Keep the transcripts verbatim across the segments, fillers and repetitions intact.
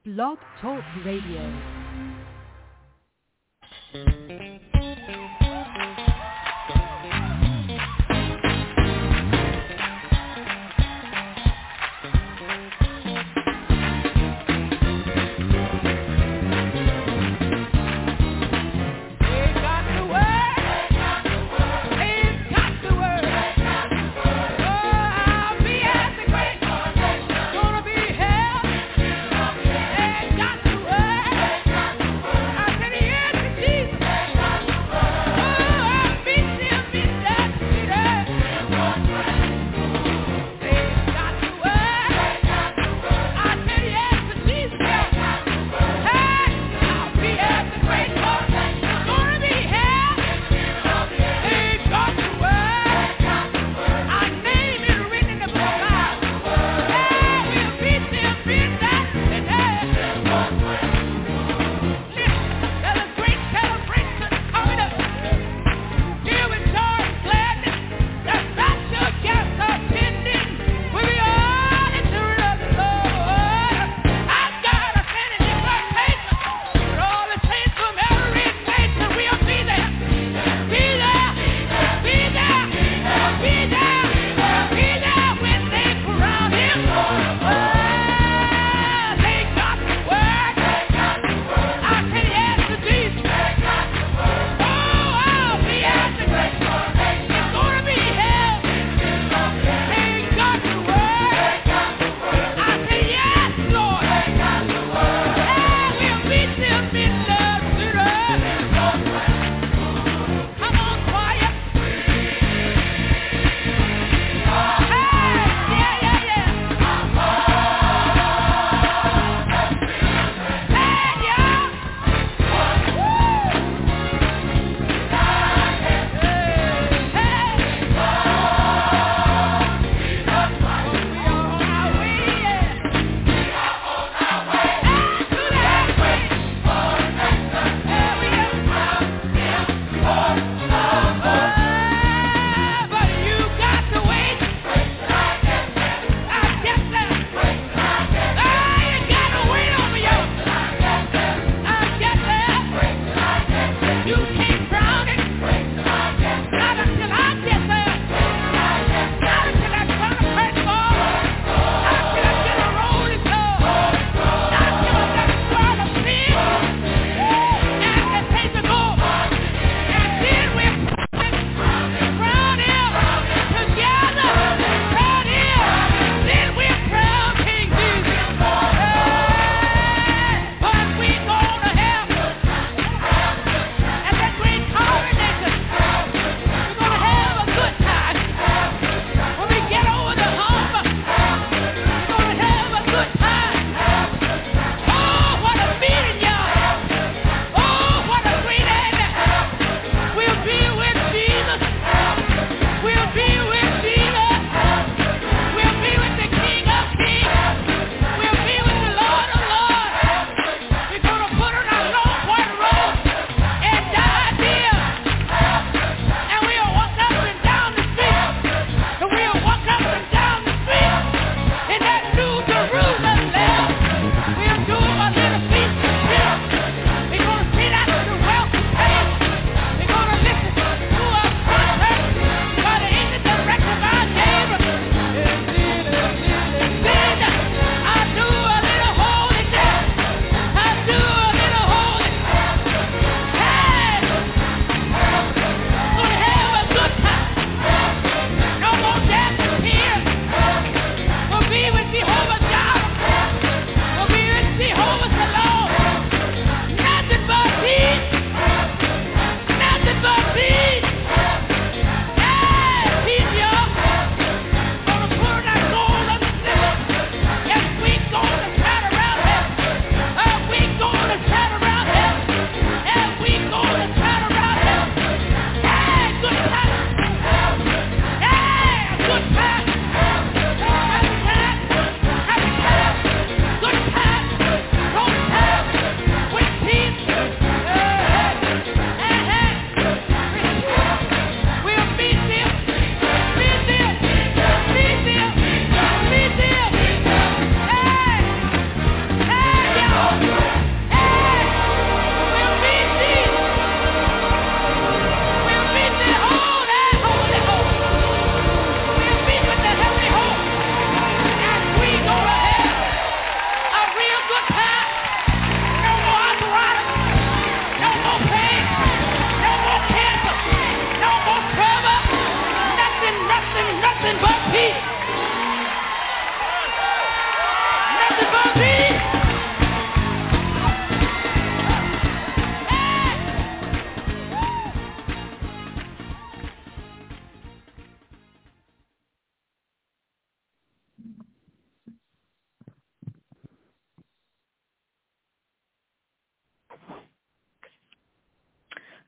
Blog Talk Radio. Yeah.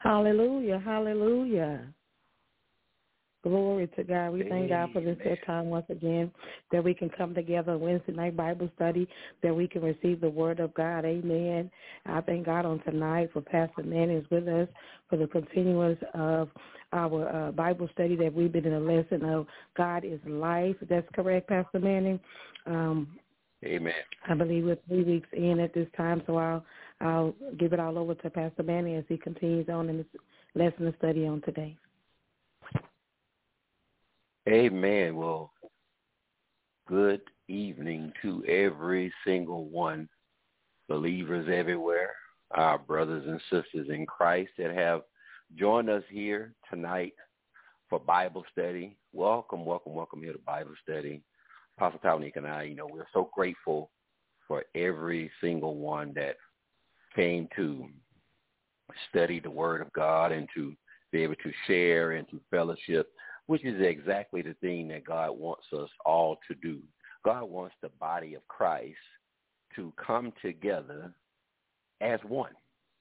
Hallelujah, hallelujah. Glory to God. We thank God for this Amen. time once again that we can come together on Wednesday night Bible study, that we can receive the word of God. Amen. I thank God on tonight for Pastor Manning is with us for the continuance of our uh, Bible study that we've been in a lesson of God is life. That's correct, Pastor Manning. Um, Amen. I believe we're three weeks in at this time, so I'll I'll give it all over to Pastor Manning as he continues on in this lesson and study on today. Amen. Well, good evening to every single one, believers everywhere, our brothers and sisters in Christ that have joined us here tonight for Bible study. Welcome, welcome, welcome here to Bible study. Apostle Townick and I, you know, we're so grateful for every single one that came to study the Word of God and to be able to share and to fellowship, which is exactly the thing that God wants us all to do. God wants the body of Christ to come together as one,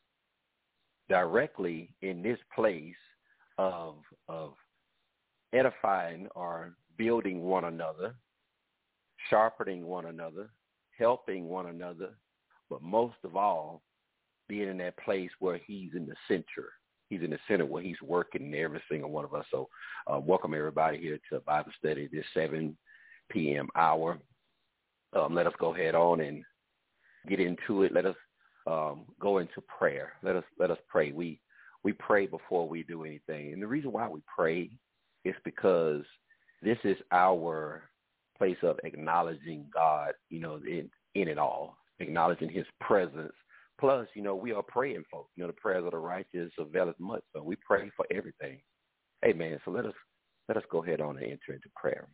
directly in this place of, of edifying or building one another, sharpening one another, helping one another, but most of all, being in that place where he's in the center. He's in the center where he's working in every single one of us. So uh, welcome everybody here to Bible study this seven p.m. hour. Um, let us go ahead on and get into it. Let us um, go into prayer. Let us let us pray. We we pray before we do anything. And the reason why we pray is because this is our place of acknowledging God, you know, in, in it all, acknowledging his presence. Plus, you know, we are praying folks. You know, the prayers of the righteous availeth much. So we pray for everything. Amen. So let us let us go ahead on and enter into prayer.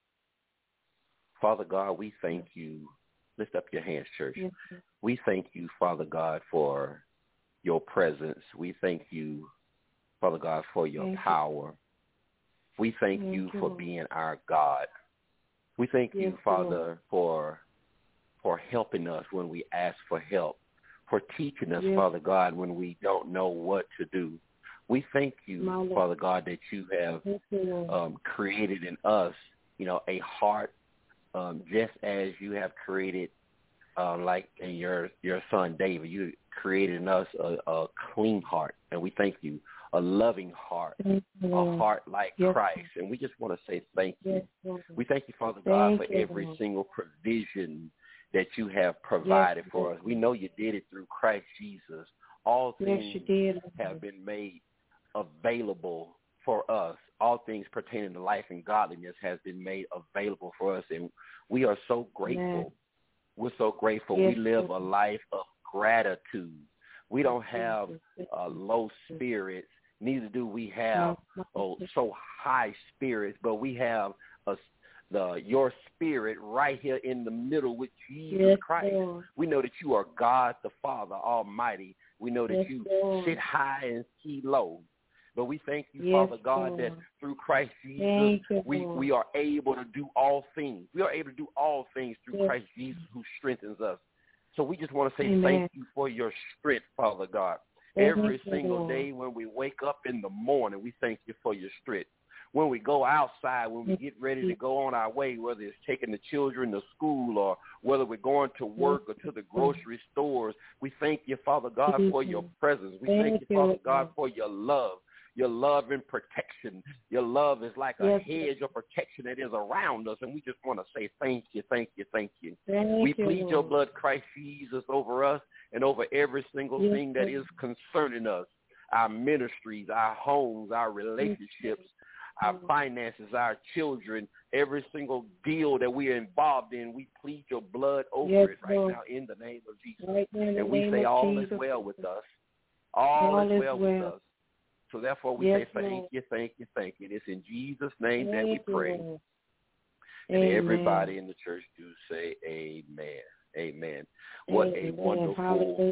Father God, we thank you. Lift up your hands, church. Yes, we thank you, Father God, for your presence. We thank you, Father God, for your thank power. You. We thank, thank you for being our God. We thank yes, you, Father, Lord. for for helping us when we ask for help, for teaching us, yes. Father God, when we don't know what to do. We thank you, My Father God, that you have you, um, created in us, you know, a heart um, just as you have created, uh, like in your your son David, you created in us a, a clean heart, and we thank you, a loving heart, you, a heart like yes. Christ, and we just want to say thank you. Yes, we thank you, Father God, thank for you, every Lord. single provision that you have provided yes, for us. We know you did it through Christ Jesus. All things yes, you did. have been made available for us. All things pertaining to life and godliness has been made available for us, and we are so grateful. Yes. We're so grateful. Yes. We live a life of gratitude. We don't have uh, low spirits, neither do we have oh, so high spirits, but we have a the your spirit right here in the middle with Jesus yes, Christ. Lord. We know that you are God the Father Almighty. We know that yes, you Lord. sit high and see low. But we thank you, yes, Father God, Lord. that through Christ Jesus, you, we, we are able to do all things. We are able to do all things through yes. Christ Jesus who strengthens us. So we just want to say Amen. thank you for your strength, Father God. Thank Every you, single Lord. day when we wake up in the morning, we thank you for your strength. When we go outside, when we get ready to go on our way, whether it's taking the children to school or whether we're going to work or to the grocery stores, we thank you, Father God, for your presence. We thank you, Father God, for your love. Your love and protection. Your love is like a yes. hedge of protection that is around us, and we just want to say thank you, thank you, thank you. Thank we you, plead Lord. your blood, Christ Jesus, over us and over every single yes. thing that is concerning us, our ministries, our homes, our relationships, our finances, our children, every single deal that we are involved in, we plead your blood over yes, it right Lord. now in the name of Jesus. Right and we say all Jesus. is well with us. All, all is well, well with us. So therefore we yes, say thank Lord. you, thank you, thank you. It's in Jesus' name thank that we pray. You, and amen. everybody in the church do say amen. Amen. What amen. a wonderful, Hallelujah.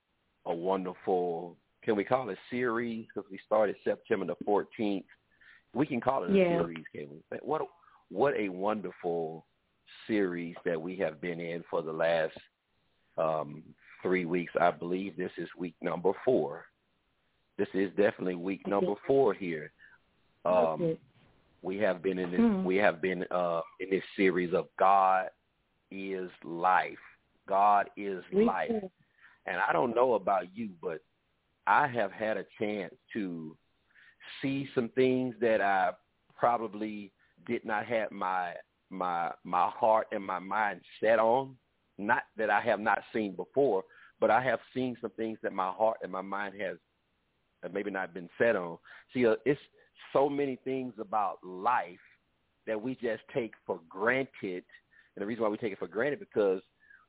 a wonderful, can we call it series? Because we started September the fourteenth. We can call it a yeah. series, can we? What a, what a wonderful series that we have been in for the last um, three weeks. I believe this is week number four. This is definitely week number four here. Um, okay. we have been in this. Hmm. We have been uh, in this series of God is life. God is We life. too. And I don't know about you, but I have had a chance to see some things that I probably did not have my my my heart and my mind set on. Not that I have not seen before, but I have seen some things that my heart and my mind has maybe not been set on. See, uh, it's so many things about life that we just take for granted. And the reason why we take it for granted because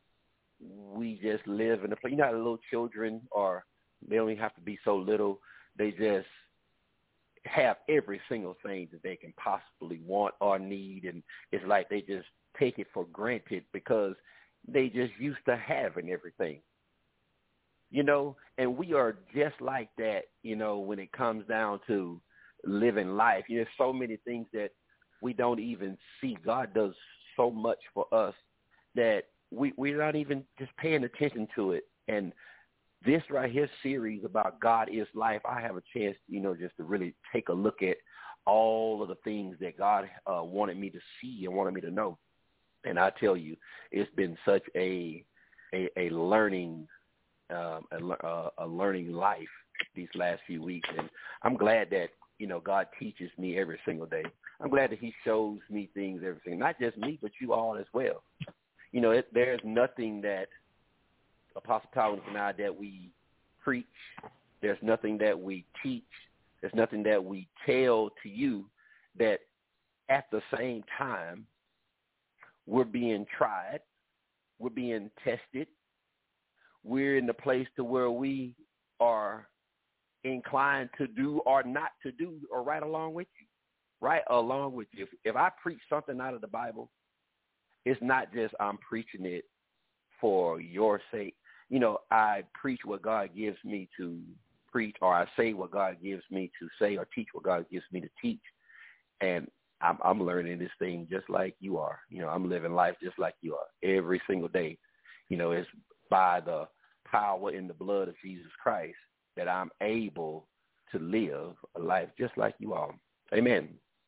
we just live in a place. You know how little children are, they don't even have to be so little. They just have every single thing that they can possibly want or need. And it's like they just take it for granted because they just used to having everything. You know, and we are just like that, you know, when it comes down to living life. You know, there's so many things that we don't even see. God does so much for us that we, we're not even just paying attention to it. And this right here series about God is life, I have a chance, you know, just to really take a look at all of the things that God uh, wanted me to see and wanted me to know. And I tell you, it's been such a a, a learning Um, a, a learning life these last few weeks. And I'm glad that, you know, God teaches me every single day. I'm glad that he shows me things every single, not just me, but you all as well. You know, it, there's nothing that Apostle Towers and I that we preach. There's nothing that we teach. There's nothing that we tell to you that at the same time we're being tried, we're being tested, we're in the place to where we are inclined to do or not to do or right along with you, right along with you. If, if I preach something out of the Bible, it's not just I'm preaching it for your sake. You know, I preach what God gives me to preach, or I say what God gives me to say, or teach what God gives me to teach. And I'm, I'm learning this thing just like you are. You know, I'm living life just like you are every single day. You know, it's by the power in the blood of Jesus Christ that I'm able to live a life just like you are. Amen.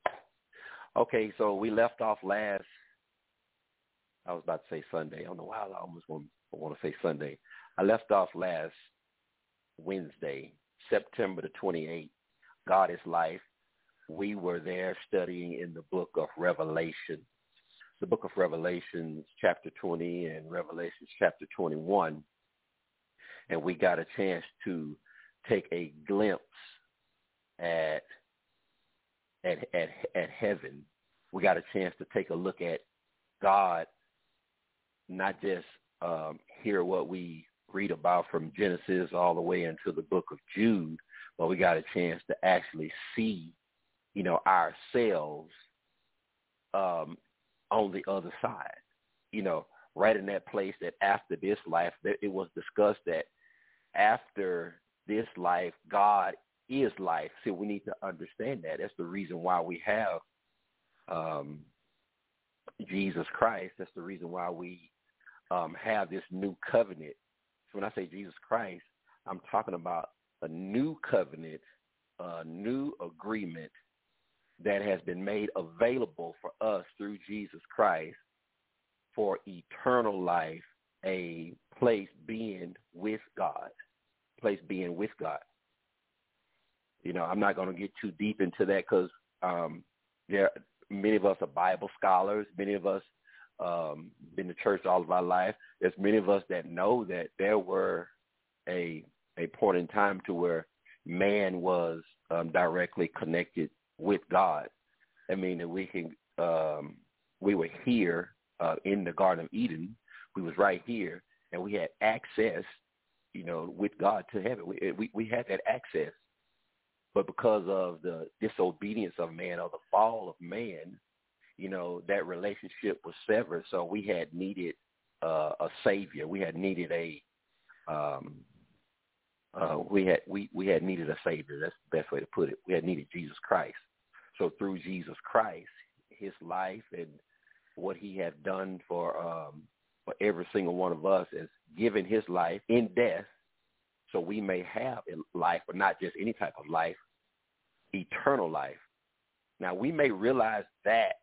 Okay, so we left off last, I was about to say Sunday. I don't know why I almost want, want to say Sunday. I left off last Wednesday, September the twenty-eighth. God is life. We were there studying in the book of Revelation. The book of Revelation, chapter twenty, and Revelation chapter twenty-one. And we got a chance to take a glimpse at at at, at heaven. We got a chance to take a look at God, not just um, hear what we read about from Genesis all the way into the book of Jude, but we got a chance to actually see, you know, ourselves um, on the other side, you know, right in that place that after this life, it was discussed that after this life, God is life. So we need to understand that. That's the reason why we have um, Jesus Christ. That's the reason why we um, have this new covenant. So when I say Jesus Christ, I'm talking about a new covenant, a new agreement that has been made available for us through Jesus Christ for eternal life, a place being with God, place being with God. You know, I'm not going to get too deep into that because um, there many of us are Bible scholars. Many of us um, been to church all of our life. There's many of us that know that there were a a point in time to where man was um, directly connected with God. I mean, that we can um, we were here uh, in the Garden of Eden. We was right here, and we had access, you know, with God to heaven. We we, we had that access. But because of the disobedience of man or the fall of man, you know, that relationship was severed. So we had needed uh, a savior. We had needed a um, uh, we had we, we had needed a savior. That's the best way to put it. We had needed Jesus Christ. So through Jesus Christ, his life and what he had done for um, for every single one of us is giving his life in death so we may have a life, but not just any type of life, eternal life. Now, we may realize that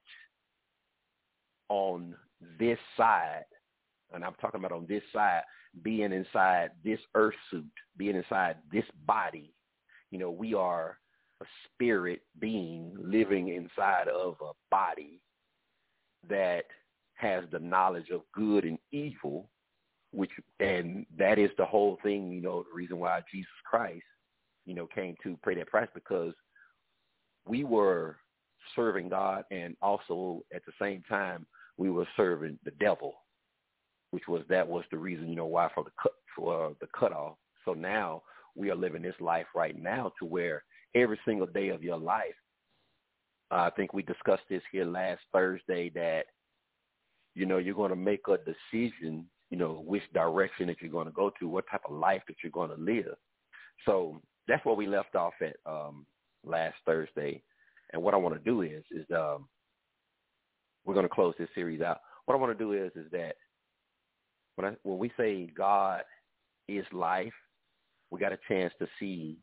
on this side, and I'm talking about on this side, being inside this earth suit, being inside this body, you know, we are a spirit being living inside of a body that has the knowledge of good and evil, which, and that is the whole thing, you know, the reason why Jesus Christ, you know, came to pay that price, because we were serving God, and also at the same time we were serving the devil, which was, that was the reason, you know, why for the cut, for uh, the cutoff. So now we are living this life right now to where every single day of your life, uh, I think we discussed this here last Thursday, that, you know, you're going to make a decision, you know, which direction that you're going to go to, what type of life that you're going to live. So that's where we left off at um, last Thursday. And what I want to do is, is um, we're going to close this series out. What I want to do is, is that when I, when we say God is life, we got a chance to see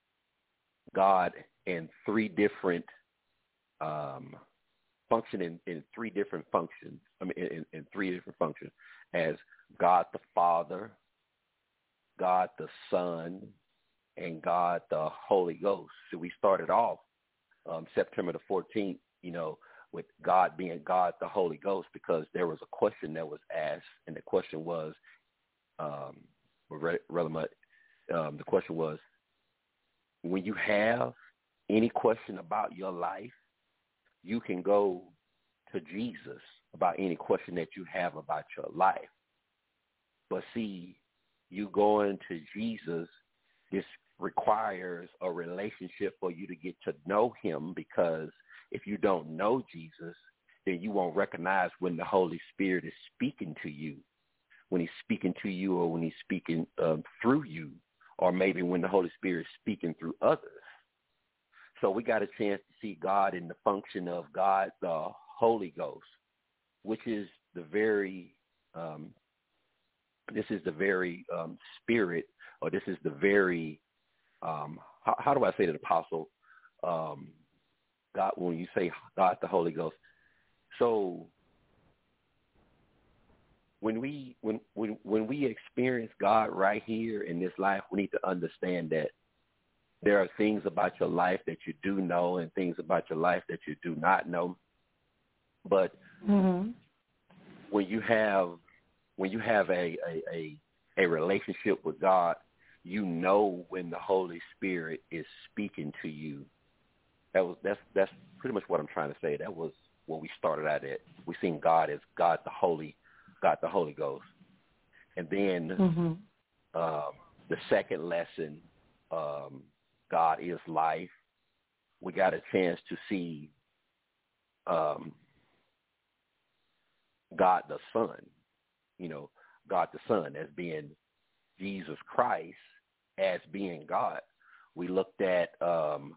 God in three different um, function in, in three different functions. I mean, in, in three different functions, as God the Father, God the Son, and God the Holy Ghost. So we started off um, September the fourteenth, you know, with God being God the Holy Ghost, because there was a question that was asked, and the question was, um, rather much, um, the question was, when you have any question about your life, you can go to Jesus about any question that you have about your life. But see, you going to Jesus, this requires a relationship for you to get to know him, because if you don't know Jesus, then you won't recognize when the Holy Spirit is speaking to you, when he's speaking to you, or when he's speaking um, through you, or maybe when the Holy Spirit is speaking through others. So we got a chance to see God in the function of God, the Holy Ghost, which is the very, um, this is the very um, spirit, or this is the very, um, how, how do I say that, Apostle? Um, God, when you say God, the Holy Ghost. So when we when when when we experience God right here in this life, we need to understand that there are things about your life that you do know and things about your life that you do not know. But mm-hmm. when you have when you have a, a, a, a relationship with God, you know when the Holy Spirit is speaking to you. That was that's that's pretty much what I'm trying to say. That was what we started out at. We seen God as God the Holy, God the Holy Ghost. And then mm-hmm. um, the second lesson, um, God is life. We got a chance to see um, God the Son, you know, God the Son as being Jesus Christ, as being God. We looked at um,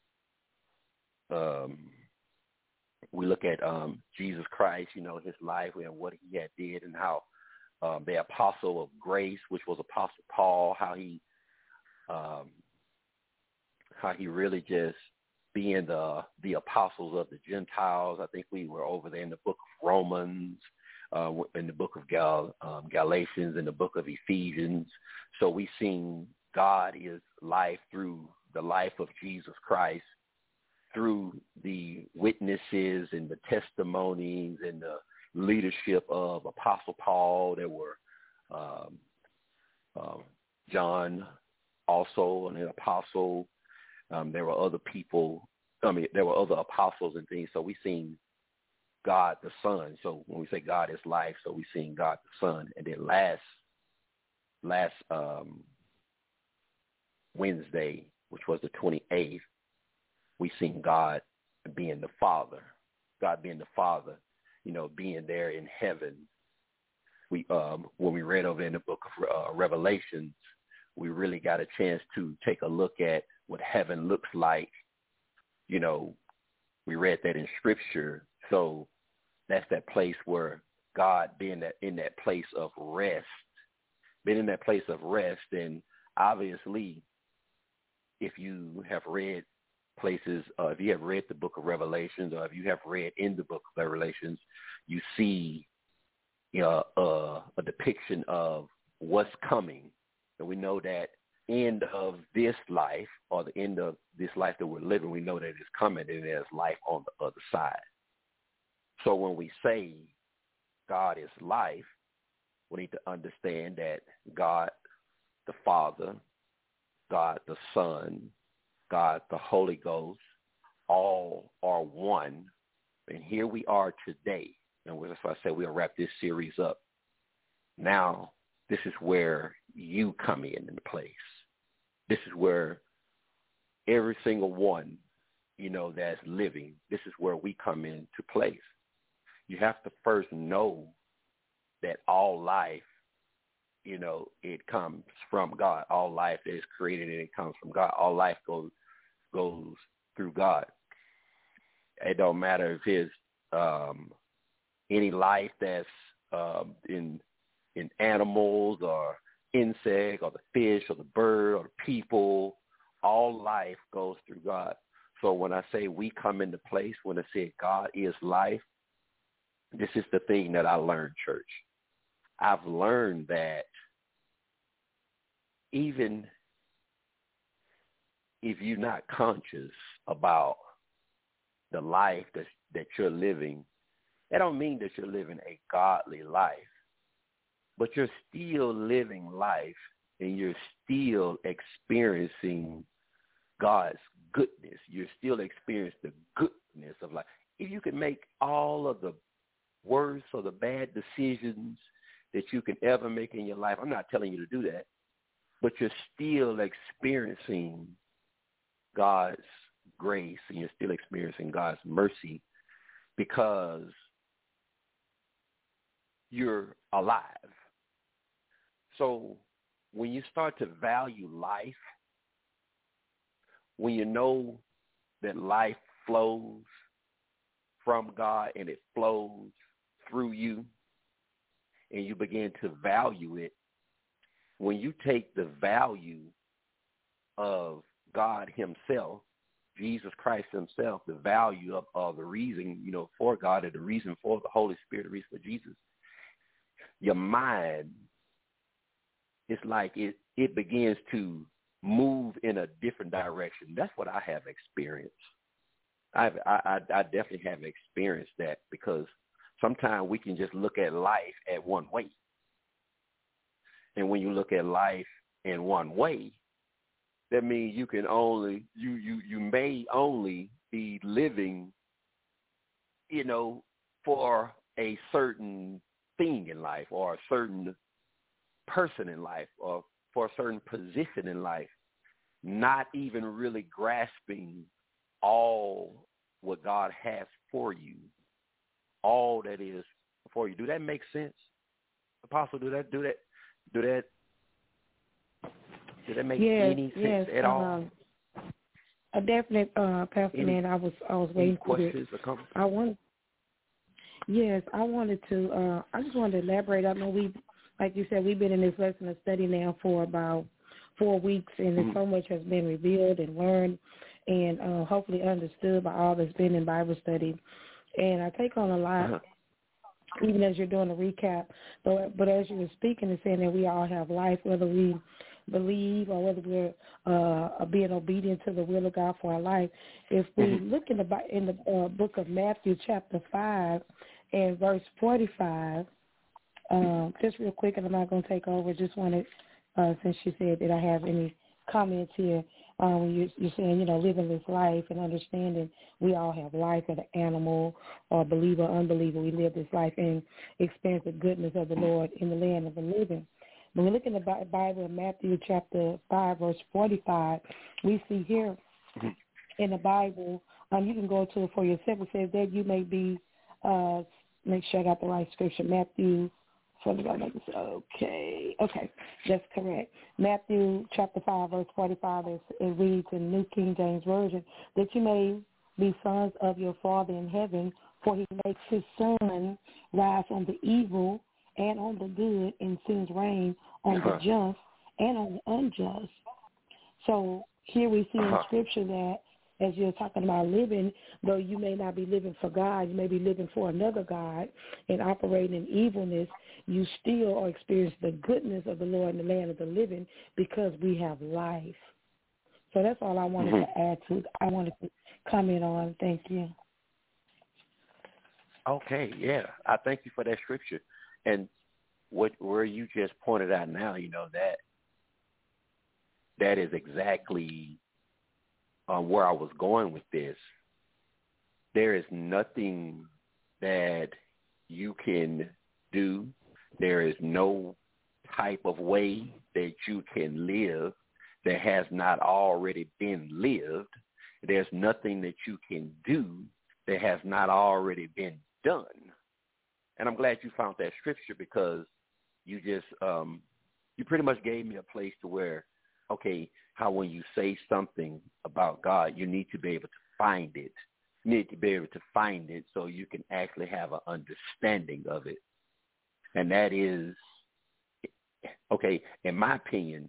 um, we look at um, Jesus Christ, you know, his life and what he had did, and how um, the apostle of grace, which was Apostle Paul, how he um, how he really just being the the apostles of the Gentiles. I think we were over there in the book of Romans, uh, in the book of Gal, um, Galatians, in the book of Ephesians. So we seen God is life through the life of Jesus Christ, through the witnesses and the testimonies and the leadership of Apostle Paul. There were um, uh, John, also an apostle. Um, there were other people. I mean, there were other apostles and things. So we seen God the Son. So when we say God is life, so we seen God the Son. And then last last um, Wednesday, which was the twenty-eighth, we seen God being the Father. God being the Father, you know, being there in heaven. We um, when we read over in the book of uh, Revelations, we really got a chance to take a look at what heaven looks like. You know, we read that in Scripture. So that's that place where God being that in that place of rest, being in that place of rest. And obviously, if you have read places, uh, if you have read the book of Revelations, or if you have read in the book of Revelations, you see you know, uh, a depiction of what's coming. And we know that end of this life, or the end of this life that we're living, we know that it's coming, and there's life on the other side. So when we say God is life, we need to understand that God the Father, God the Son, God the Holy Ghost, all are one. And here we are today. And that's why I say we'll wrap this series up. Now, this is where you come in in place. This is where every single one, you know, that's living, this is where we come into place. You have to first know that all life, you know, it comes from God. All life that is created, and it comes from God. All life goes goes through God. It don't matter if it's um, any life that's um, in in animals or insect or the fish or the bird or the people. All life goes through God. So when I say we come into place, when I say God is life, this is the thing that I learned, church. I've learned that even if you're not conscious about the life that, that you're living, that don't mean that you're living a godly life, but you're still living life, and you're still experiencing God's goodness. You're still experiencing the goodness of life. If you can make all of the worst or the bad decisions that you can ever make in your life, I'm not telling you to do that, but you're still experiencing God's grace, and you're still experiencing God's mercy, because you're alive. So when you start to value life, when you know that life flows from God and it flows through you, and you begin to value it, when you take the value of God himself, Jesus Christ himself, the value of, of the reason, you know, for God, and the reason for the Holy Spirit, the reason for Jesus, your mind, it's like it, it begins to move in a different direction. That's what I have experienced. I've, I, I, I definitely have experienced that, because sometimes we can just look at life at one way. And when you look at life in one way, that means you can only, you, you, you may only be living, you know, for a certain thing in life, or a certain person in life, or for a certain position in life, not even really grasping all what God has for you, all that is for you. Do that make sense, Apostle? Do that, do that, do that, did that make yes, any yes, sense at all? Um, a definite, uh, Pastor any, Ned, I was, I was waiting for questions or comments? I want, yes, I wanted to, uh, I just wanted to elaborate. I know we, like you said, we've been in this lesson of study now for about four weeks, and mm-hmm. so much has been revealed and learned, and uh, hopefully understood by all that's been in Bible study. And I take on a lot, uh-huh. even as you're doing a recap. But, but as you were speaking and saying that we all have life, whether we believe or whether we're uh, being obedient to the will of God for our life. If we mm-hmm. look in the in the uh, book of Matthew, chapter five, and verse forty-five, um, just real quick, and I'm not going to take over. Just wanted, uh, since you said that I have any comments here, um, you're, you're saying, you know, living this life and understanding we all have life, as an animal or believer or unbeliever. We live this life and experience the goodness of the Lord in the land of the living. When we look in the Bible in Matthew chapter five, verse forty-five, we see here in the Bible, um, you can go to it for yourself. It says that you may be, uh, make sure I got the right scripture, Matthew, okay, okay, that's correct. Matthew chapter five, verse forty-five, it reads in New King James Version, that you may be sons of your Father in heaven, for he makes his sun rise on the evil and on the good, and sends rain on uh-huh. the just and on the unjust. So here we see uh-huh. in Scripture that as you're talking about living, though you may not be living for God, you may be living for another God and operating in evilness, you still are experiencing the goodness of the Lord in the land of the living because we have life. So that's all I wanted mm-hmm. to add to. I wanted to comment on. Thank you. Okay, yeah. I thank you for that scripture. And what where you just pointed out now, you know, that that is exactly uh, where I was going with this. There is nothing that you can do. There is no type of way that you can live that has not already been lived. There's nothing that you can do that has not already been done. And I'm glad you found that scripture because you just, um, you pretty much gave me a place to where, okay, how when you say something about God, you need to be able to find it. You need to be able to find it so you can actually have an understanding of it. And that is, okay, in my opinion,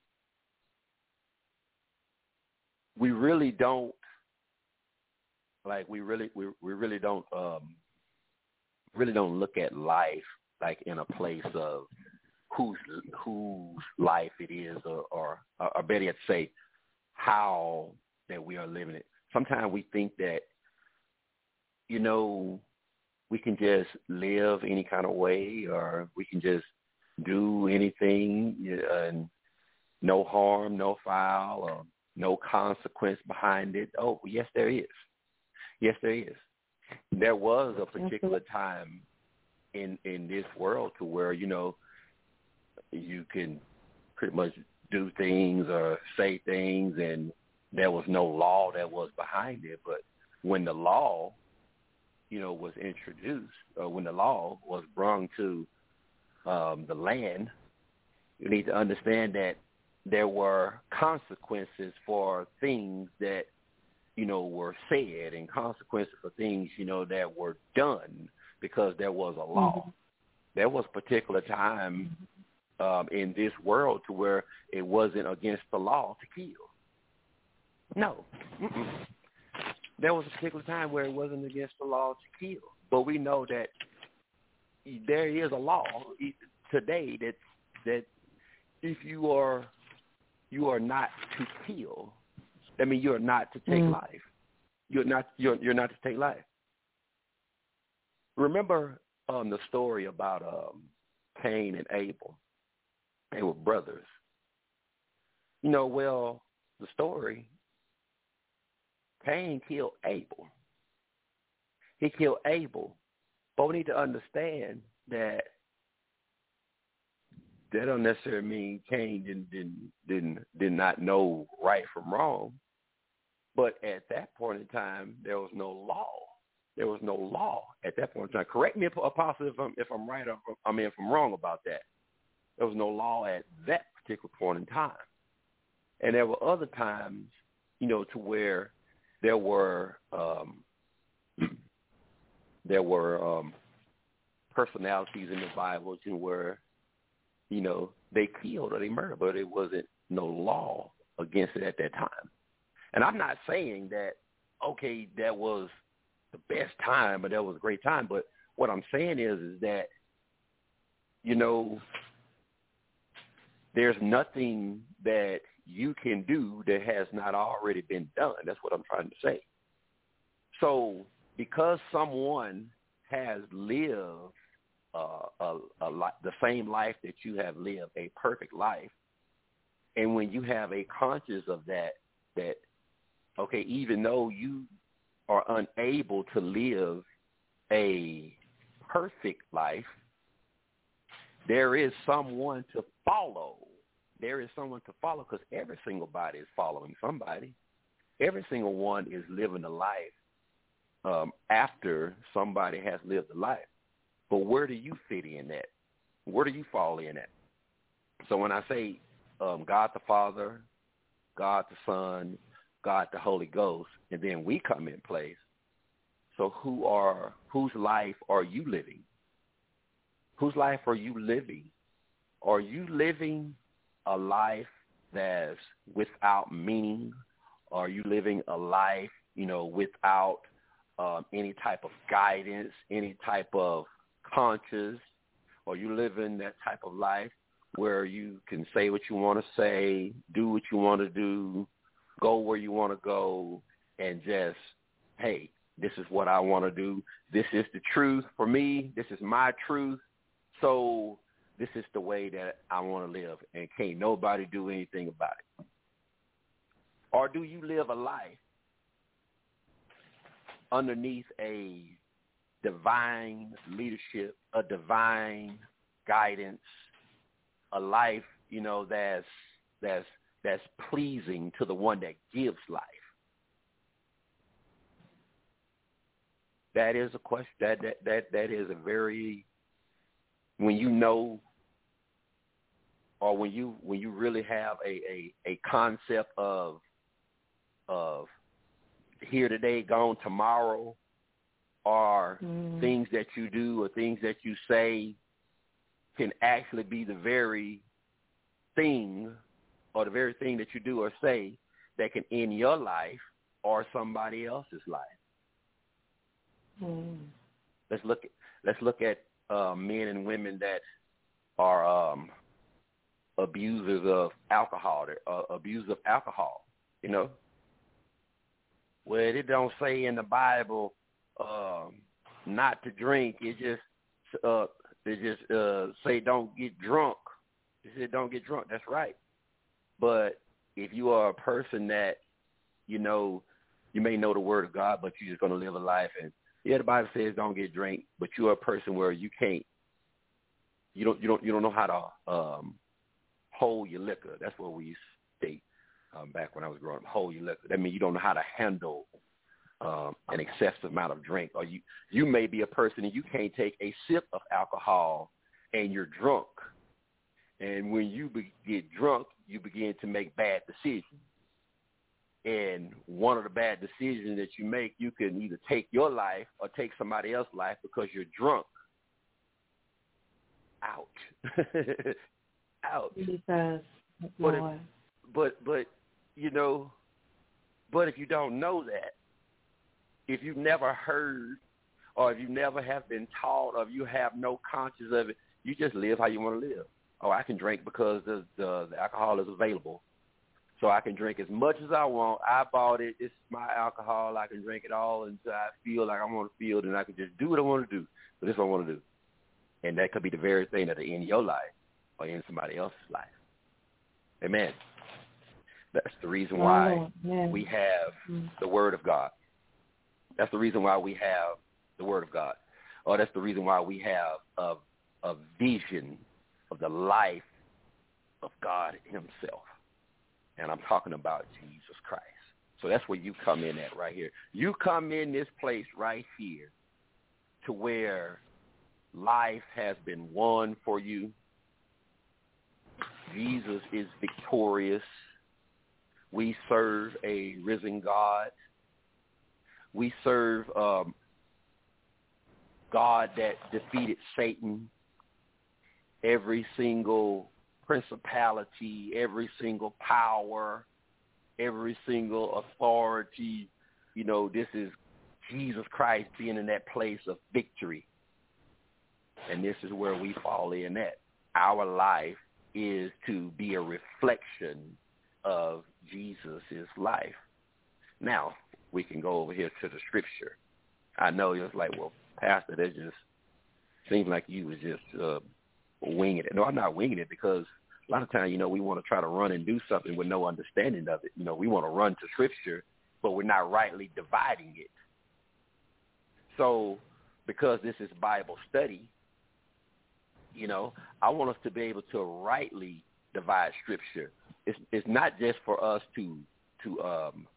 we really don't, like we really, we, we really don't, um, really don't look at life like in a place of whose whose life it is, or, or, or better yet say, how that we are living it. Sometimes we think that, you know, we can just live any kind of way, or we can just do anything, and no harm, no foul, or no consequence behind it. Oh, yes, there is. Yes, there is. There was a particular time in in this world to where, you know, you can pretty much do things or say things, and there was no law that was behind it. But when the law, you know, was introduced, or when the law was brought to um, the land, you need to understand that there were consequences for things that, you know, were said, and consequences for things, you know, that were done because there was a law. Mm-hmm. There was a particular time um, in this world to where it wasn't against the law to kill. No. Mm-mm. There was a particular time where it wasn't against the law to kill. But we know that there is a law today that that if you are you are not to kill, I mean, you're not to take mm. life. You're not. You're you're not to take life. Remember um, the story about um, Cain and Abel. They were brothers. You know, well, the story. Cain killed Abel. He killed Abel, but we need to understand that that don't necessarily mean Cain didn't didn't didn't did not know right from wrong. But at that point in time, there was no law. There was no law at that point in time. Correct me, Apostle, if I'm, if I'm right or I mean if I'm wrong about that. There was no law at that particular point in time. And there were other times, you know, to where there were um, there were um, personalities in the Bible to where, you know, they killed or they murdered, but it wasn't no law against it at that time. And I'm not saying that, okay, that was the best time or that was a great time, but what I'm saying is is that, you know, there's nothing that you can do that has not already been done. That's what I'm trying to say. So because someone has lived uh, a, a li- the same life that you have lived, a perfect life, and when you have a conscience of that, that, okay, even though you are unable to live a perfect life, there is someone to follow. There is someone to follow because every single body is following somebody. Every single one is living a life um, after somebody has lived a life. But where do you fit in that? Where do you fall in at? So when I say um, God the Father, God the Son, God the Holy Ghost, and then we come in place, so who are whose life are you living? Whose life are you living? Are you living a life that's without meaning? Are you living a life, you know, without um, any type of guidance, any type of conscience? Are you living that type of life where you can say what you want to say, do what you want to do, go where you want to go, and just, hey, this is what I want to do. This is the truth for me. This is my truth. So this is the way that I want to live, and can't nobody do anything about it. Or do you live a life underneath a divine leadership, a divine guidance, a life, you know, that's that's that's pleasing to the one that gives life? That is a question. That that that, that is a very, when you know, or when you when you really have a, a, a concept of of here today, gone tomorrow, or mm. things that you do or things that you say can actually be the very thing, or the very thing that you do or say that can end your life or somebody else's life. Mm. Let's look at let's look at uh, men and women that are um, abusers of alcohol, uh, abusers of alcohol. You know, well, it don't say in the Bible um, not to drink. It just uh, it just uh, say don't get drunk. It said don't get drunk. That's right. But if you are a person that, you know, you may know the word of God, but you're just going to live a life, and yeah, the Bible says don't get drink, but you're a person where you can't, you don't, you don't, you don't know how to um, hold your liquor. That's what we used to say um, back when I was growing up. Hold your liquor. That means you don't know how to handle um, an excessive amount of drink, or you, you may be a person and you can't take a sip of alcohol and you're drunk. And when you be, get drunk, you begin to make bad decisions. And one of the bad decisions that you make, you can either take your life or take somebody else's life because you're drunk. Ouch. Ouch. Because, but, if, but, but, you know, but if you don't know that, if you've never heard, or if you never have been taught, or if you have no conscience of it, you just live how you want to live. Oh, I can drink because the, the, the alcohol is available. So I can drink as much as I want. I bought it. It's my alcohol. I can drink it all until I feel like I want to feel it, and I can just do what I want to do. But this is what I want to do. And that could be the very thing that'll end your life or end somebody else's life. Amen. That's the reason why oh, we have mm. the Word of God. That's the reason why we have the Word of God. Or that's the reason why we have a, a vision of the life of God himself. And I'm talking about Jesus Christ. So that's where you come in at right here. You come in this place right here to where life has been won for you. Jesus is victorious. We serve a risen God. We serve um, God that defeated Satan. Every single principality, every single power, every single authority, you know, this is Jesus Christ being in that place of victory. And this is where we fall in at. Our life is to be a reflection of Jesus' life. Now, we can go over here to the scripture. I know it's like, well, Pastor, that just seems like you was just uh, winging it. No, I'm not winging it, because a lot of times, you know, we want to try to run and do something with no understanding of it. You know, we want to run to scripture, but we're not rightly dividing it. So because this is Bible study, you know, I want us to be able to rightly divide scripture. It's, it's not just for us to to um,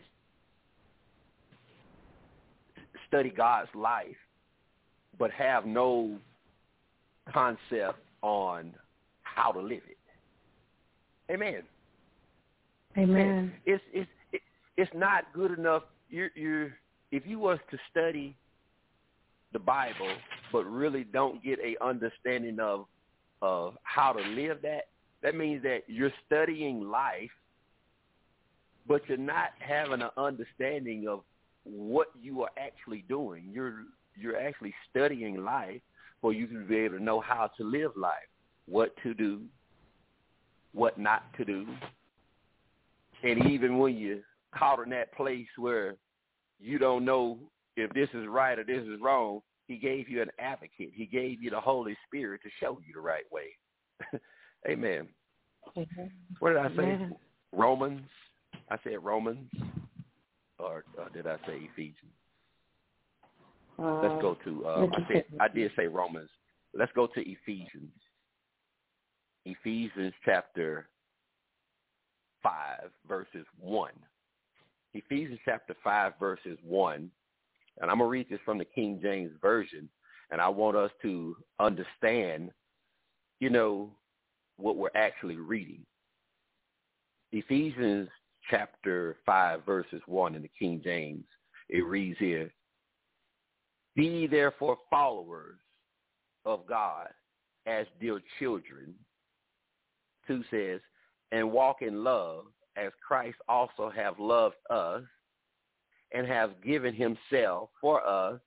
study God's life, but have no concept on how to live it. Amen. Amen. It's it's it's not good enough. You're you if you was to study the Bible but really don't get a understanding of of how to live that, That means that you're studying life, but you're not having an understanding of what you are actually doing. You're you're actually studying life for you to be able to know how to live life, what to do, what not to do. And even when you're caught in that place where you don't know if this is right or this is wrong, he gave you an advocate. He gave you the Holy Spirit to show you the right way. Amen. Mm-hmm. What did I say? Amen. Romans. I said Romans, or, or did I say Ephesians? Uh, Let's go to. Uh, I said I did say Romans. Let's go to Ephesians. Ephesians chapter five, verses one. Ephesians chapter five, verses one. And I'm going to read this from the King James Version, and I want us to understand, you know, what we're actually reading. Ephesians chapter five, verses one in the King James, it reads here, "Be ye therefore followers of God as dear children," two says, "and walk in love as Christ also have loved us and have given himself for us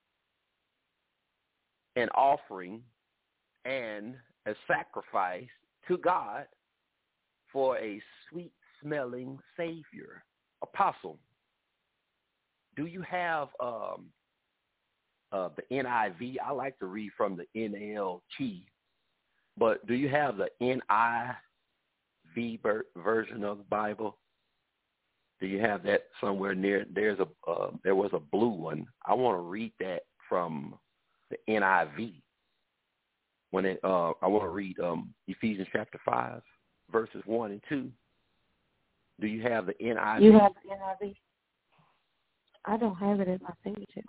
an offering and a sacrifice to God for a sweet-smelling Savior." Apostle, do you have um, uh, the N I V? I like to read from the N L T, but do you have the N I V ver- version of the Bible? Do you have that somewhere near? There's a uh, there was a blue one. I want to read that from the N I V. When it, uh, I want to read um, Ephesians chapter five, verses one and two. Do you have the N I V? You have the N I V? I don't have it at my fingertips.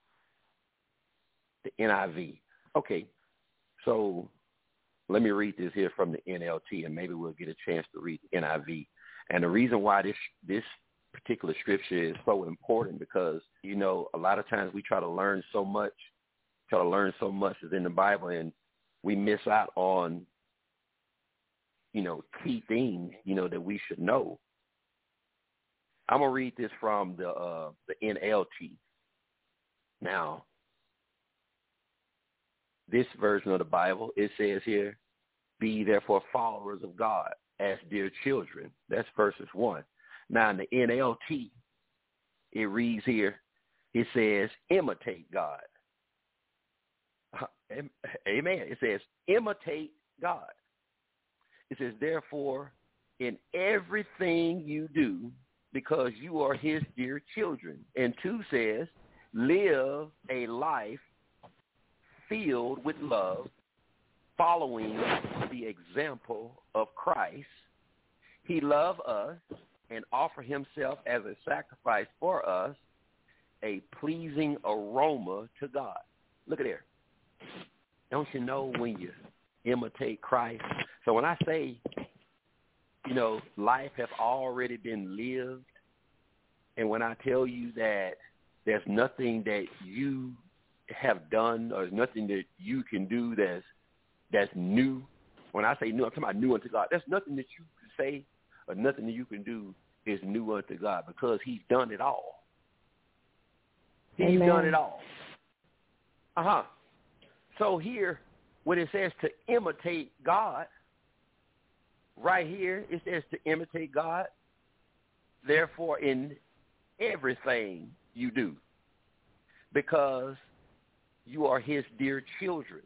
The N I V. Okay, so let me read this here from the N L T, and maybe we'll get a chance to read the N I V. And the reason why this this particular scripture is so important, because, you know, a lot of times we try to learn so much, try to learn so much is in the Bible, and we miss out on, you know, key things, you know, that we should know. I'm going to read this from the uh, the N L T. Now, this version of the Bible, it says here, "Be therefore followers of God as dear children." That's verses one. Now, in the N L T, it reads here, it says, "Imitate God." Amen. It says, "Imitate God." It says, "Therefore, in everything you do, because you are his dear children." And two says, "Live a life filled with love, following the example of Christ. He loved us and offered himself as a sacrifice for us, a pleasing aroma to God." Look at there. Don't you know when you imitate Christ? So when I say, you know, life has already been lived, and when I tell you that there's nothing that you have done or there's nothing that you can do that's that's new. When I say new, I'm talking about new unto God. There's nothing that you can say or nothing that you can do is new unto God, because he's done it all. He's Amen. done it all. Uh-huh. So here, when it says to imitate God, right here, it says to imitate God. Therefore, in everything you do, because you are his dear children.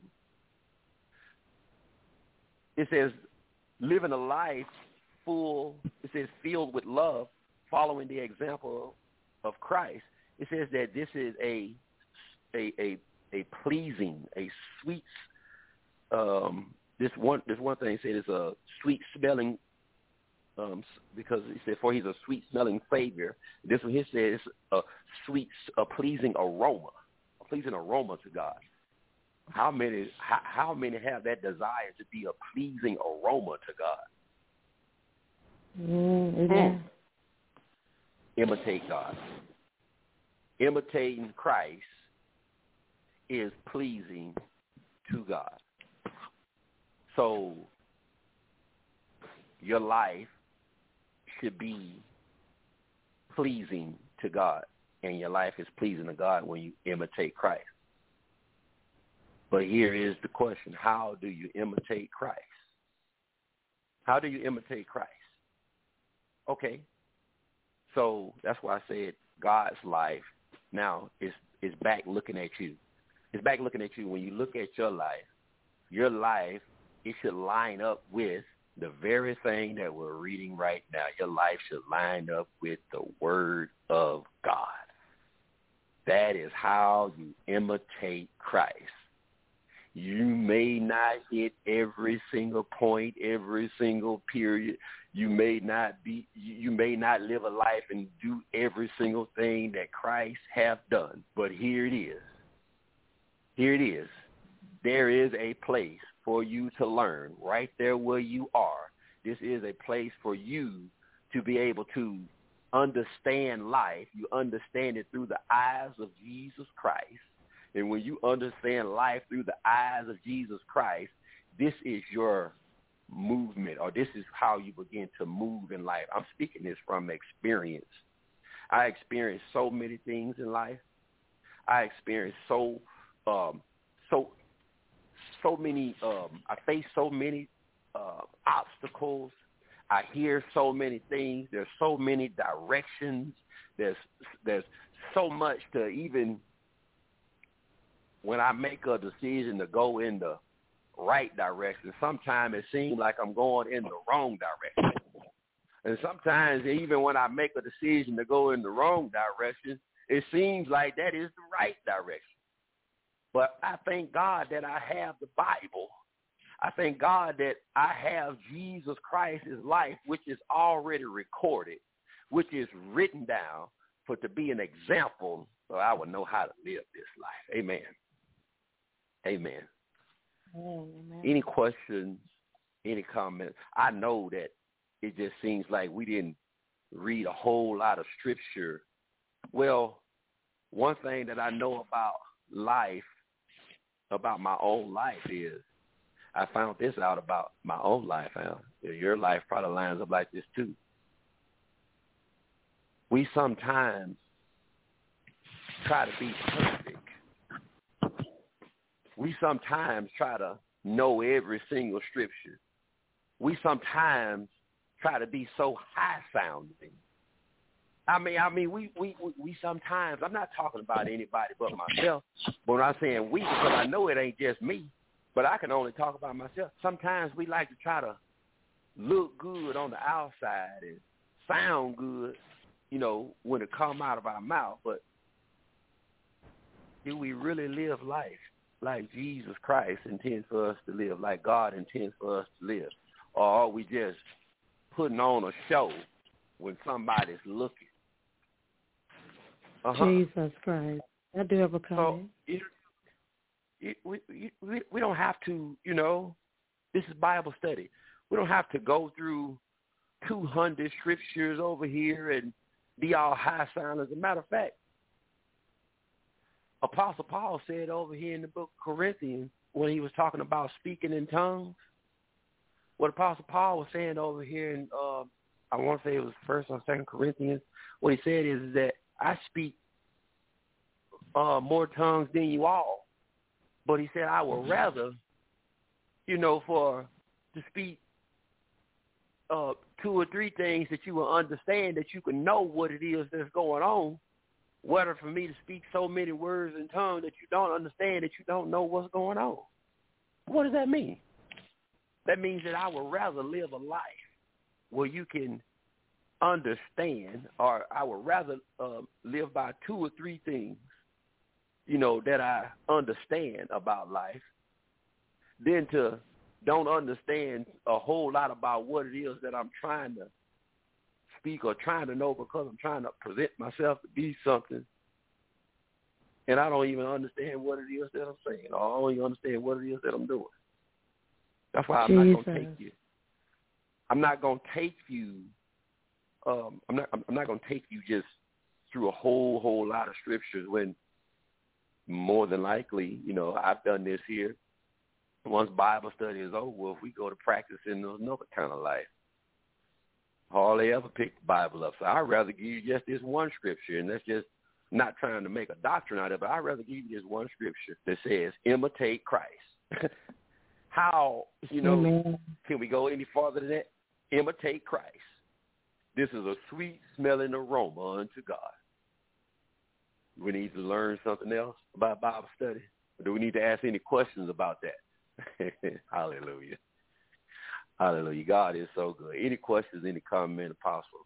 It says, living a life full, it says filled with love, following the example of Christ. It says that this is a a a, a pleasing, a sweet, um, this one this one thing it said is a sweet smelling, um, because he said, for he's a sweet smelling Savior. This one here says a sweet, a pleasing aroma, a pleasing aroma to God. How many how, how many have that desire to be a pleasing aroma to God? Mm, amen. Imitate God. Imitating Christ is pleasing to God. So your life should be pleasing to God, and your life is pleasing to God when you imitate Christ. But here is the question: how do you imitate Christ? How do you imitate Christ? Okay, so that's why I said God's life now is is back looking at you. It's back looking at you. When you look at your life, your life, it should line up with the very thing that we're reading right now. Your life should line up with the Word of God. That is how you imitate Christ. You may not hit every single point, every single period. You may not be, you may not live a life and do every single thing that Christ have done. But here it is. Here it is. There is a place for you to learn right there where you are. This is a place for you to be able to understand life. You understand it through the eyes of Jesus Christ. And when you understand life through the eyes of Jesus Christ, this is your movement, or this is how you begin to move in life. I'm speaking this from experience. I experienced so many things in life. I experienced so, um, so, so many, um, I faced so many uh, obstacles. I hear so many things. There's so many directions. There's, there's so much to even, when I make a decision to go in the right direction, sometimes it seems like I'm going in the wrong direction. And sometimes even when I make a decision to go in the wrong direction, it seems like that is the right direction. But I thank God that I have the Bible. I thank God that I have Jesus Christ's life, which is already recorded, which is written down for to be an example so I would know how to live this life. Amen. Amen. Amen. Any questions, any comments? I know that it just seems like we didn't read a whole lot of scripture. Well, one thing that I know about life, about my own life is, I found this out about my own life. Your life probably lines up like this too. We sometimes try to be perfect. We sometimes try to know every single scripture. We sometimes try to be so high-sounding. I mean, I mean, we, we, we sometimes, I'm not talking about anybody but myself, but when I'm saying we, because I know it ain't just me, but I can only talk about myself. Sometimes we like to try to look good on the outside and sound good, you know, when it come out of our mouth, but do we really live life like Jesus Christ intends for us to live, like God intends for us to live? Or are we just putting on a show when somebody's looking? Uh-huh. Jesus Christ. I do have a comment. So it, it, we, we, we don't have to, you know, this is Bible study. We don't have to go through two hundred scriptures over here and be all high sound. As a matter of fact, Apostle Paul said over here in the book of Corinthians when he was talking about speaking in tongues, what Apostle Paul was saying over here in, uh, I want to say it was First or Second Corinthians, what he said is that I speak uh, more tongues than you all, but he said I would rather, you know, for to speak uh, two or three things that you will understand, that you can know what it is that's going on, whether for me to speak so many words in tongues that you don't understand, that you don't know what's going on. What does that mean? That means that I would rather live a life where you can understand, or I would rather uh, live by two or three things, you know, that I understand about life, than to don't understand a whole lot about what it is that I'm trying to speak or trying to know, because I'm trying to present myself to be something, and I don't even understand what it is that I'm saying, or I don't even understand what it is that I'm doing. That's why I'm Jesus. not going to take you. I'm not going to take you. Um, I'm not. I'm not going to take you just through a whole, whole lot of scriptures when more than likely, you know, I've done this here. Once Bible study is over, if we go to practice in another kind of life. all they ever pick the Bible up. So I'd rather give you just this one scripture, and that's just not trying to make a doctrine out of it. I'd rather give you this one scripture that says, imitate Christ. How, you know, Amen. Can we go any farther than that? Imitate Christ. This is a sweet-smelling aroma unto God. We need to learn something else about Bible study? Or do we need to ask any questions about that? Hallelujah. Hallelujah. God is so good. Any questions, any comment, Apostle?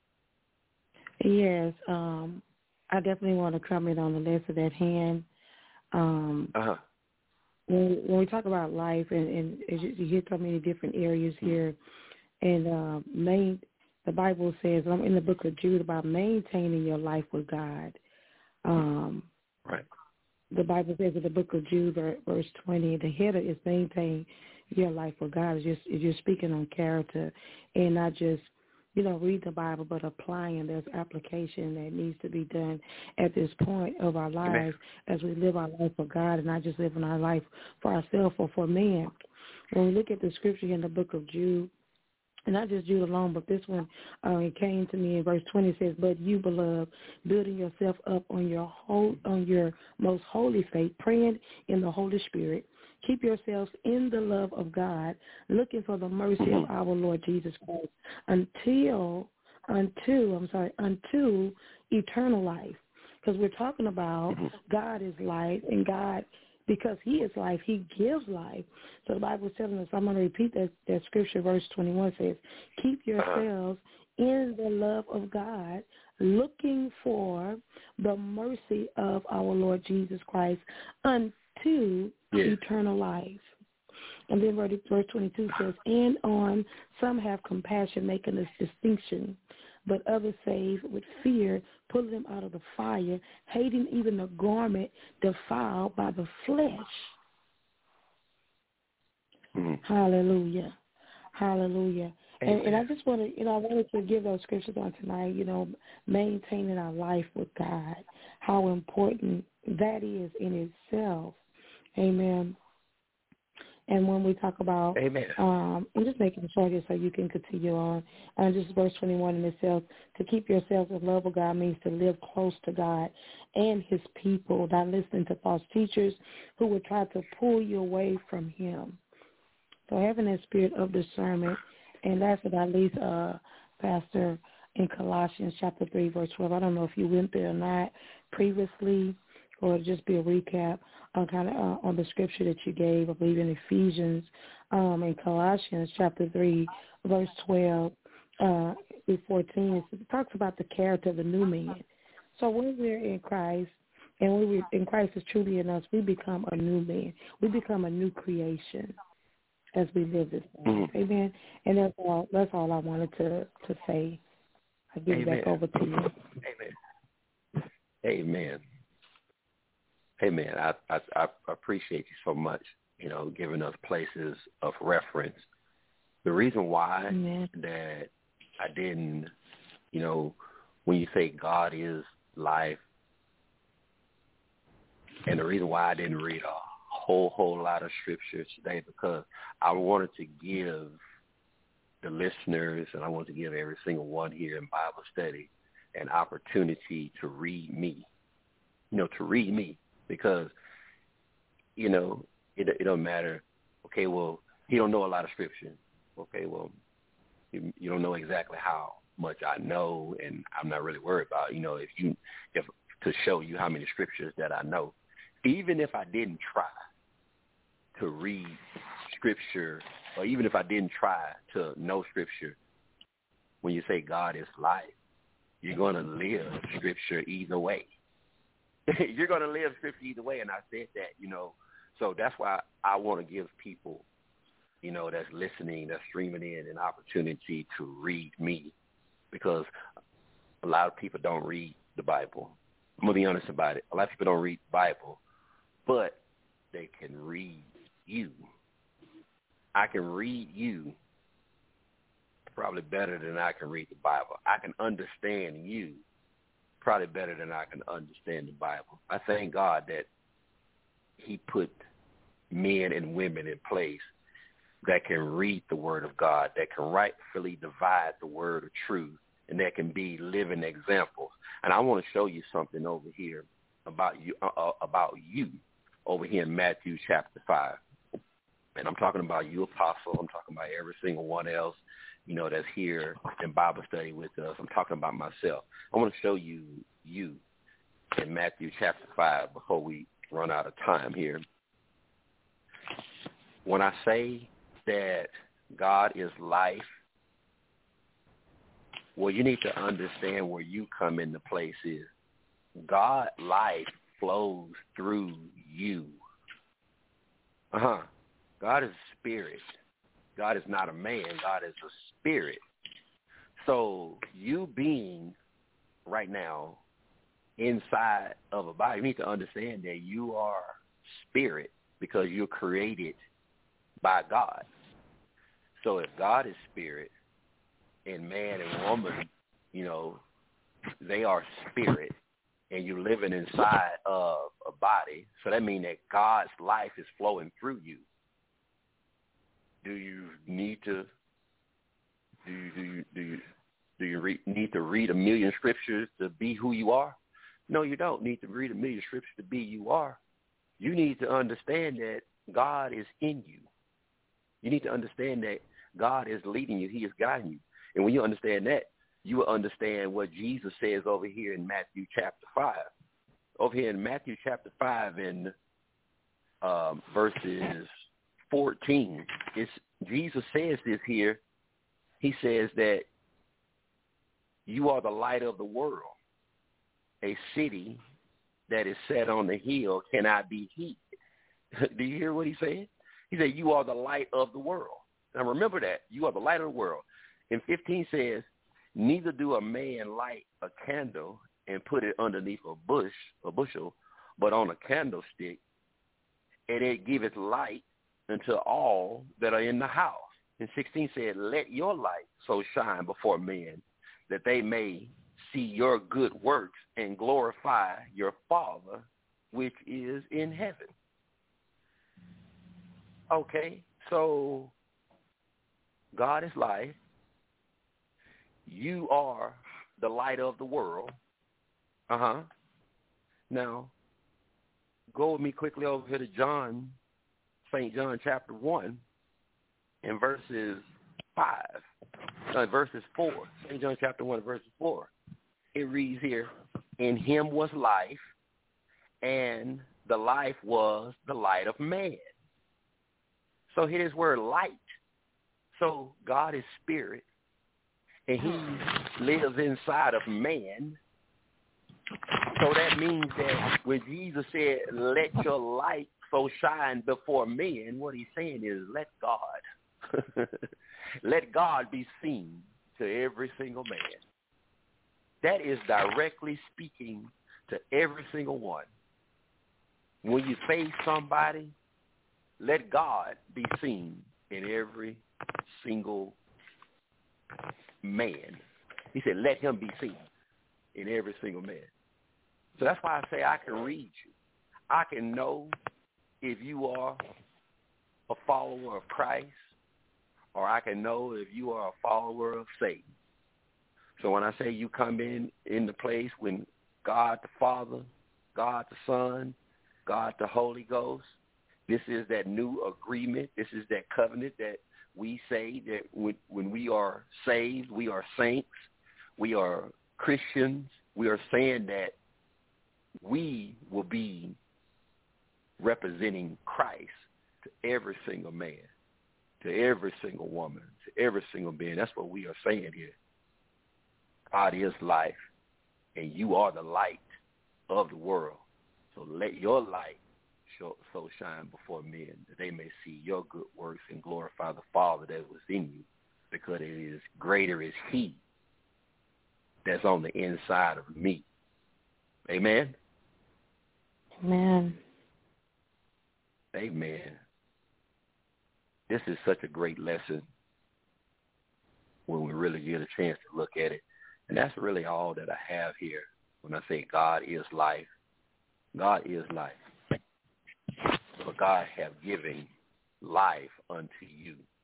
Yes. Um, I definitely want to comment on the lesson at hand. Um, uh-huh. when, when we talk about life, and, and you hear so many different areas here, and uh, main, the Bible says, I'm in the book of Jude, about maintaining your life with God. Um, right. The Bible says in the book of Jude, verse twenty, the header is maintain your life with God. It's just, it's just speaking on character and not just, you know, read the Bible, but applying. There's application that needs to be done at this point of our lives Amen. As we live our life for God and not just living our life for ourselves or for man. When we look at the scripture in the book of Jude, and not just Jude alone, but this one, uh, it came to me in verse twenty. It says, "But you, beloved, building yourself up on your whole, on your most holy faith, praying in the Holy Spirit, keep yourselves in the love of God, looking for the mercy of our Lord Jesus Christ, until, unto, I'm sorry, unto eternal life." Because we're talking about God is life, and God, because he is life, he gives life. So the Bible is telling us, I'm going to repeat that, that scripture, verse twenty-one says, keep yourselves in the love of God, looking for the mercy of our Lord Jesus Christ unto yeah. eternal life. And then verse twenty-two says, and on some have compassion, making this distinction, but others save with fear, pulling them out of the fire, hating even the garment defiled by the flesh. Mm-hmm. Hallelujah. Hallelujah. And, and I just want to, you know, I wanted to give those scriptures on tonight, you know, maintaining our life with God, how important that is in itself. Amen. And when we talk about, Amen. Um, I'm just making sure here so you can continue on. And just verse twenty-one in itself, to keep yourselves in love with God means to live close to God and his people, not listening to false teachers who would try to pull you away from him. So having that spirit of discernment, and that's what I least, uh, Pastor, in Colossians chapter three, verse twelve. I don't know if you went there or not previously, or just be a recap on kind of uh, on the scripture that you gave, I believe in Ephesians, um, in Colossians chapter three, verse twelve uh, through fourteen. It talks about the character of the new man. So when we're in Christ, and when we're in Christ is truly in us, we become a new man. We become a new creation as we live this life. Mm-hmm. Amen. And that's all. That's all I wanted to to say. I give Amen. it back over to you. Amen. Amen. Amen. I, I I appreciate you so much, you know, giving us places of reference. The reason why Amen. That I didn't, you know, when you say God is life, and the reason why I didn't read a whole, whole lot of scripture today, because I wanted to give the listeners, and I wanted to give every single one here in Bible study an opportunity to read me, you know, to read me. Because, you know, it, it don't matter. Okay, well, he don't know a lot of scripture. Okay, well, you, you don't know exactly how much I know, and I'm not really worried about, you know, if you, if to show you how many scriptures that I know. Even if I didn't try to read scripture, or even if I didn't try to know scripture, when you say God is life, you're going to live scripture either way. You're going to live scripture either way, and I said that, you know. So that's why I want to give people, you know, that's listening, that's streaming in, an opportunity to read me, because a lot of people don't read the Bible. I'm going to be honest about it. A lot of people don't read the Bible, but they can read you. I can read you probably better than I can read the Bible. I can understand you probably better than I can understand the Bible. I thank God that he put men and women in place that can read the word of God, that can rightfully divide the word of truth, and that can be living examples. And I want to show you something over here about you, uh, about you over here in Matthew chapter five. And I'm talking about you, Apostle. I'm talking about every single one else, you know, that's here in Bible study with us. I'm talking about myself. I want to show you you in Matthew chapter five before we run out of time here. When I say that God is life, well, you need to understand where you come into place is. God life flows through you. Uh-huh. God is a spirit. God is not a man. God is a spirit. So you being right now inside of a body, you need to understand that you are spirit because you're created by God. So if God is spirit and man and woman, you know, they are spirit and you're living inside of a body, so that means that God's life is flowing through you. Do you need to do you do you do you, do you re, need to read a million scriptures to be who you are? No, you don't need to read a million scriptures to be you are. You need to understand that God is in you. You need to understand that God is leading you. He is guiding you. And when you understand that, you will understand what Jesus says over here in Matthew chapter five. Over here in Matthew chapter five in um, verses fourteen, it's, Jesus says this here. He says that you are the light of the world. A city that is set on the hill cannot be hid. Do you hear what he said? He said, you are the light of the world. Now remember that. You are the light of the world. And fifteen says, neither do a man light a candle and put it underneath a bush, a bushel, but on a candlestick, and it giveth light unto all that are in the house. And sixteen said, let your light so shine before men that they may see your good works and glorify your Father which is in heaven. Okay, so God is life. You are the light of the world. Uh-huh. Now, go with me quickly over here to John, Saint John chapter one, and verses five, uh, verses four. Saint John chapter one, verses four. It reads here, in him was life, and the life was the light of man. So here is word light. So God is spirit, and he lives inside of man. So that means that when Jesus said, let your light so shine before men, what he's saying is let God, let God be seen to every single man. That is directly speaking to every single one. When you face somebody, let God be seen in every single man. He said, let him be seen in every single man. So that's why I say I can read you. I can know if you are a follower of Christ, or I can know if you are a follower of Satan. So when I say you come in in the place when God the Father, God the Son, God the Holy Ghost, this is that new agreement. This is that covenant that we say that when, when we are saved, we are saints, we are Christians. We are saying that we will be representing Christ to every single man, to every single woman, to every single man. That's what we are saying here. God is life, and you are the light of the world. So let your light show, so shine before men that they may see your good works and glorify the Father that was in you, because it is greater is he that's on the inside of me. Amen? Amen. Amen. This is such a great lesson when we really get a chance to look at it. And that's really all that I have here when I say God is life. God is life. But God have given life unto you.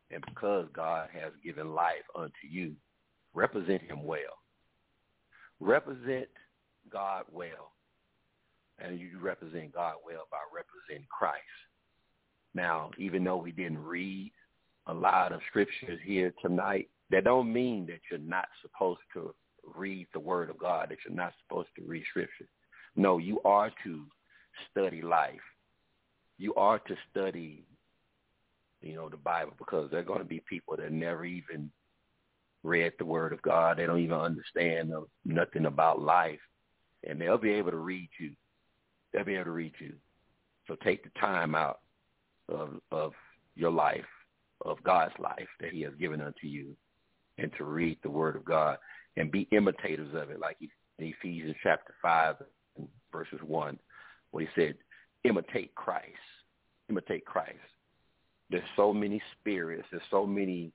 And because God has given life unto you, represent him well. Represent God well. And you represent God well by representing Christ. Now, even though we didn't read a lot of scriptures here tonight, that don't mean that you're not supposed to read the word of God, that you're not supposed to read scripture. No, you are to study life. You are to study, you know, the Bible, because there are going to be people that never even read the word of God. They don't even understand nothing about life, and they'll be able to read you. They'll be able to read you. So take the time out of, of your life, of God's life that he has given unto you, and to read the word of God and be imitators of it, like in Ephesians chapter five, verses one, where he said, imitate Christ, imitate Christ. There's so many spirits, there's so many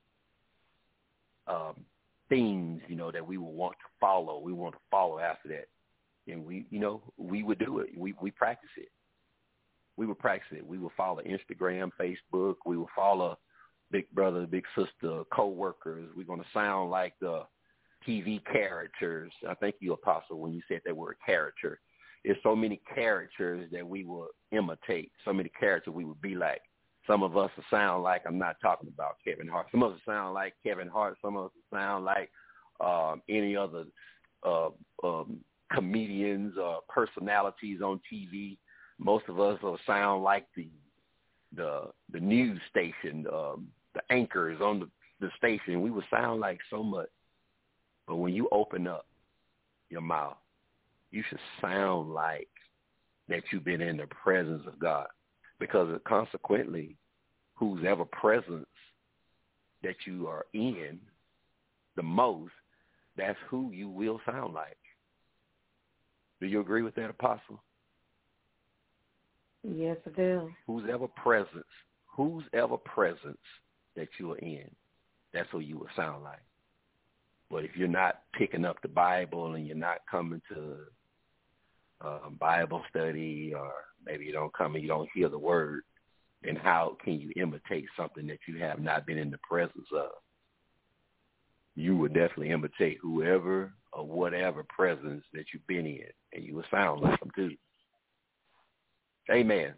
um, things, you know, that we will want to follow. We want to follow after that. And we, you know, we would do it. We we practice it. We would practice it. We would follow Instagram, Facebook. We would follow big brother, big sister, co-workers. We're going to sound like the T V characters. I think you, Apostle, when you said that word character. There's so many characters that we will imitate, so many characters we would be like. Some of us will sound like, I'm not talking about Kevin Hart. Some of us sound like Kevin Hart. Some of us sound like um, any other uh, um, comedians or personalities on T V. Most of us will sound like the the the news station, um, the anchors on the, the station. We would sound like so much. But when you open up your mouth, you should sound like that you've been in the presence of God. Because consequently, whose ever presence that you are in the most, that's who you will sound like. Do you agree with that, Apostle? Yes, I do. Whose ever presence, whose ever presence that you are in, that's who you will sound like. But if you're not picking up the Bible and you're not coming to um, Bible study, or maybe you don't come and you don't hear the word, then how can you imitate something that you have not been in the presence of? You would definitely imitate whoever or whatever presence that you've been in, and you will sound like them too. Amen.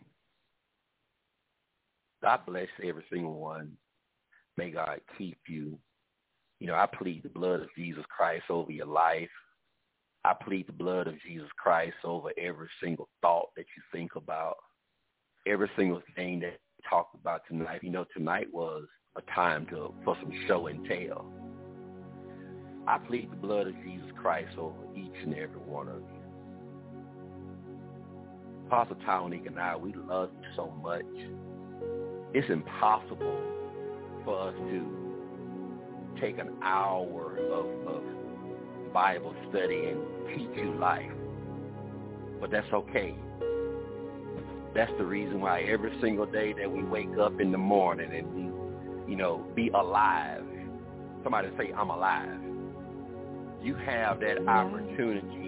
God bless every single one. May God keep you. You know, I plead the blood of Jesus Christ over your life. I plead the blood of Jesus Christ over every single thought that you think about, every single thing that we talked about tonight. You know, tonight was a time to for some show and tell. I plead the blood of Jesus Christ over each and every one of you. Apostle Townick and I, we love you so much. It's impossible for us to take an hour of, of Bible study and teach you life. But that's okay. That's the reason why every single day that we wake up in the morning and we, you know, be alive. Somebody say, I'm alive. You have that opportunity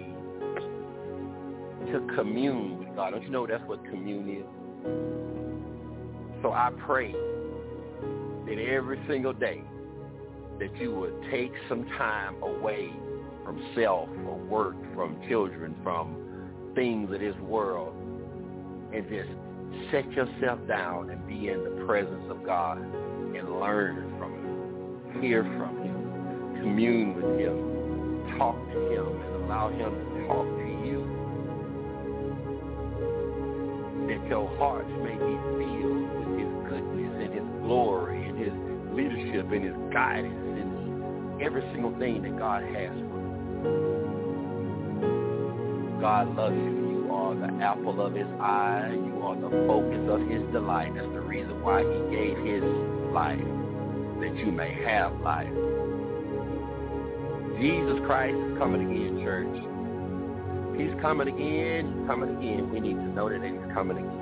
to commune with God. Don't you know that's what commune is? So I pray that every single day that you would take some time away from self or work, from children, from things of this world, and just set yourself down and be in the presence of God and learn from him, hear from him, commune with him, talk to him, and allow him to talk to you, that your hearts may be filled with his goodness and his glory and his leadership and his guidance and every single thing that God has for you. God loves you. You are the apple of his eye. You are the focus of his delight. That's the reason why he gave his life, that you may have life. Jesus Christ is coming again, church. He's coming again. He's coming again. We need to know that he's coming again.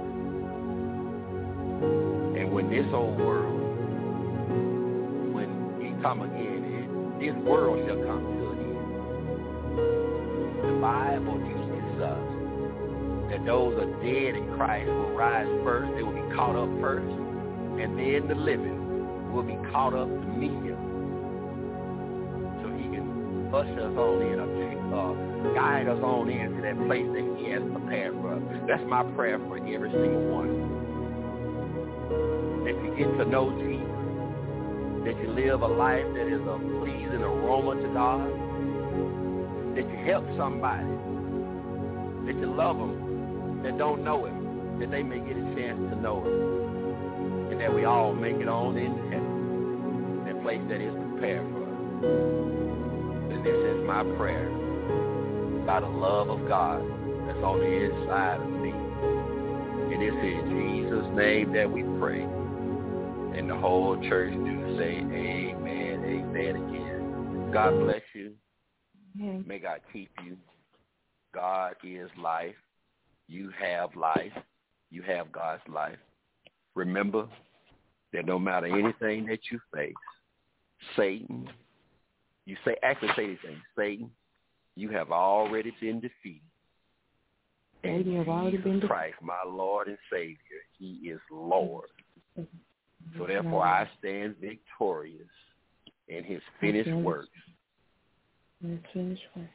And when this old world, when he come again, this world shall come to an end. The Bible teaches us that those are dead in Christ will rise first. They will be caught up first. And then the living will be caught up to meet him so he can usher us on in, uh, guide us on into that place that he has prepared for us. That's my prayer for every single one. That you get to know Jesus, that you live a life that is a pleasing aroma to God, that you help somebody, that you love them that don't know him, that they may get a chance to know him, and that we all make it on into heaven, that place that is prepared for us. And this is my prayer, by the love of God that's on the inside of me. And it's in Jesus' name that we pray. And the whole church do say amen, amen again. God bless you. Amen. May God keep you. God is life. You have life. You have God's life. Remember that no matter anything that you face, Satan, you say, actually say these things, Satan, you have already been defeated. And Jesus Christ, my Lord and Savior, he is Lord. So therefore I stand victorious in his finished works. In finished works.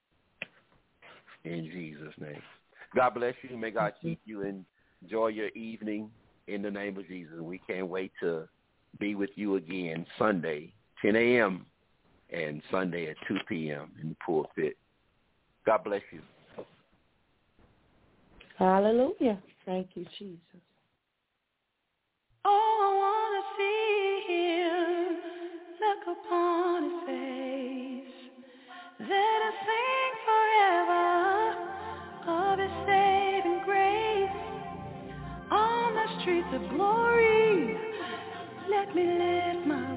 In Jesus' name. God bless you. May God keep you and enjoy your evening in the name of Jesus. We can't wait to be with you again Sunday, ten a.m. and Sunday at two p.m. in the pulpit. God bless you. Hallelujah. Thank you, Jesus. Oh, I want to see him, look upon his face. Let us sing forever of his saving grace. On the streets of glory, let me lift my